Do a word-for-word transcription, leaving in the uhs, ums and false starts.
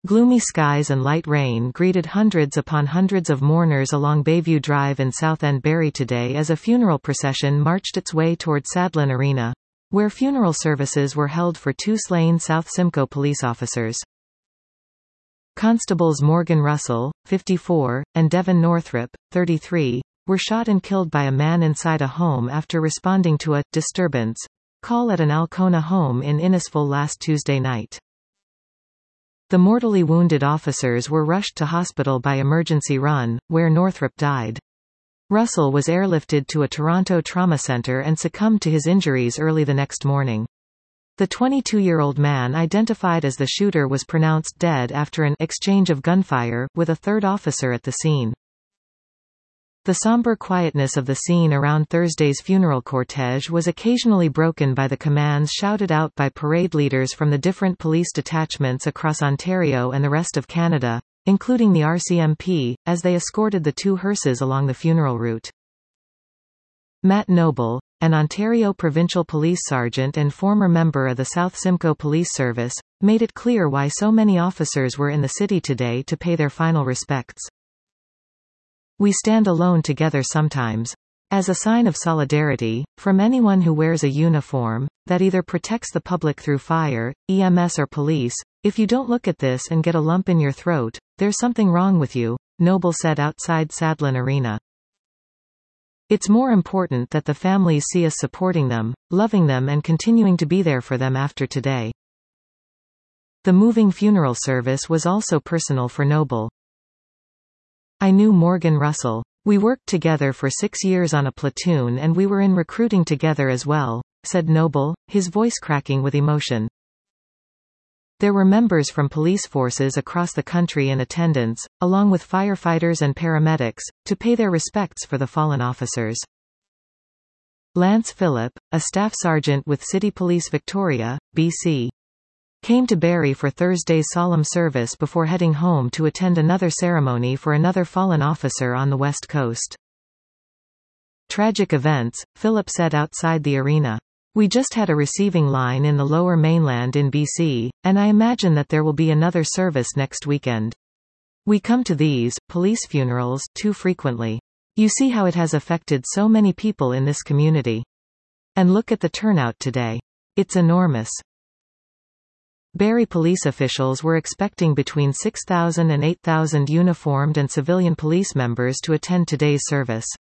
Gloomy skies and light rain greeted hundreds upon hundreds of mourners along Bayview Drive in Southend Barrie today as a funeral procession marched its way toward Sadlon Arena, where funeral services were held for two slain South Simcoe police officers. Constables Morgan Russell, fifty-four, and Devon Northrop, thirty-three, were shot and killed by a man inside a home after responding to a disturbance call at an Alcona home in Innisfil last Tuesday night. The mortally wounded officers were rushed to hospital by emergency run, where Northrop died. Russell was airlifted to a Toronto trauma centre and succumbed to his injuries early the next morning. The twenty-two-year-old man identified as the shooter was pronounced dead after an exchange of gunfire with a third officer at the scene. The somber quietness of the scene around Thursday's funeral cortege was occasionally broken by the commands shouted out by parade leaders from the different police detachments across Ontario and the rest of Canada, including the R C M P, as they escorted the two hearses along the funeral route. Matt Noble, an Ontario Provincial Police Sergeant and former member of the South Simcoe Police Service, made it clear why so many officers were in the city today to pay their final respects. "We stand alone together sometimes. As a sign of solidarity, from anyone who wears a uniform, that either protects the public through fire, E M S or police. If you don't look at this and get a lump in your throat, there's something wrong with you," Noble said outside Sadlon Arena. "It's more important that the families see us supporting them, loving them and continuing to be there for them after today." The moving funeral service was also personal for Noble. "I knew Morgan Russell. We worked together for six years on a platoon and we were in recruiting together as well," said Noble, his voice cracking with emotion. There were members from police forces across the country in attendance, along with firefighters and paramedics, to pay their respects for the fallen officers. Lance Phillip, a staff sergeant with City Police Victoria, B C, came to Barrie for Thursday's solemn service before heading home to attend another ceremony for another fallen officer on the West Coast. "Tragic events," Phillip said outside the arena. "We just had a receiving line in the Lower Mainland in B C, and I imagine that there will be another service next weekend. We come to these police funerals too frequently. You see how it has affected so many people in this community. And look at the turnout today. It's enormous." Barrie police officials were expecting between six thousand and eight thousand uniformed and civilian police members to attend today's service.